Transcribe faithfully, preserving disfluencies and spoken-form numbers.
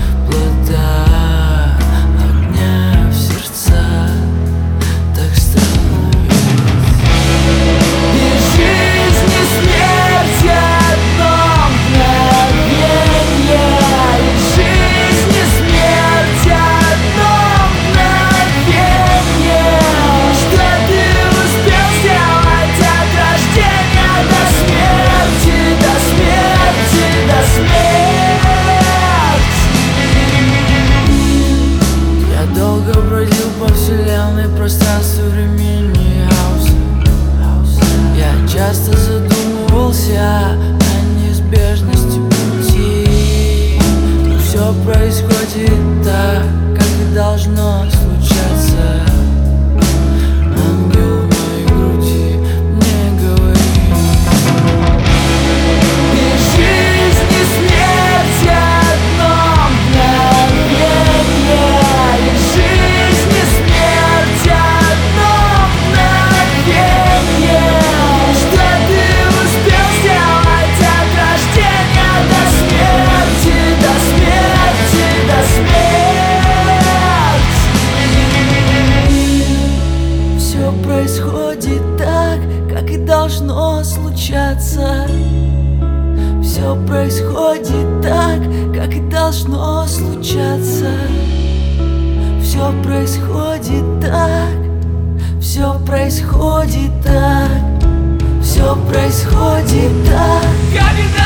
плода огня в сердца так становится. И жизнь, и смерть одно мгновенье, и жизнь, и смерть одно мгновенье. Что ты успел сделать от рождения до смерти, до смерти, до смерти? Я долго бродил по вселенной, пространству, времени, хаоса. Я часто задумывался о неизбежности пути. Но все происходит так, как и должно случаться. Ангел в моей груди мне говорит. И жизнь, и смерть одно мгновенье, и жизнь, и смерть одно мгновенье. Что ты успел сделать от рождения до смерти, до смерти, до смерти? Все происходит так, как и должно случаться. Все происходит так, как и должно случаться. Все происходит так, все происходит так, все происходит так, как и